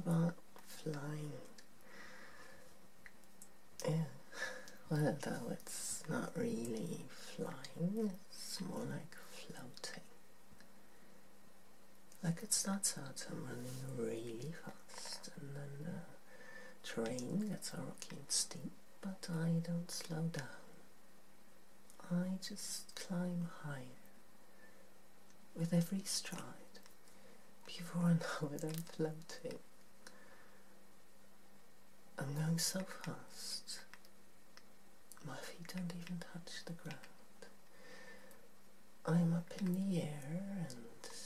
about flying. Yeah, well, though it's not really flying, it's more like floating. Like it starts out running really fast, and then the terrain gets rocky and steep, but I don't slow down. I just climb higher with every stride. Before I know it, I'm floating. I'm going so fast, my feet don't even touch the ground. I'm up in the air and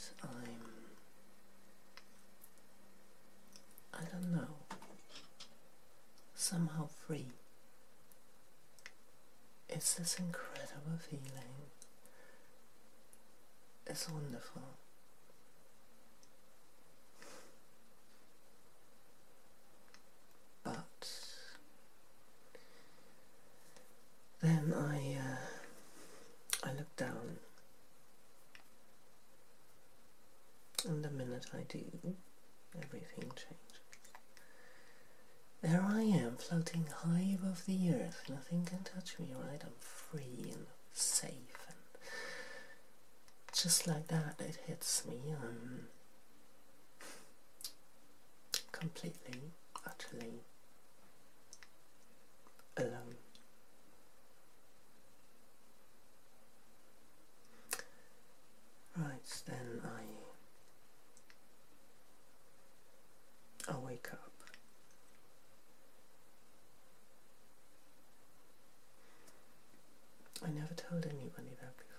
I don't know, somehow free. It's this incredible feeling. It's wonderful. But then I look down, and the minute I do, everything changes. There I am, floating high above the earth. Nothing can touch me, right? I'm free and safe, and just like that it hits me. I'm completely, utterly alone. Right, then I'll wake up. I never told anybody that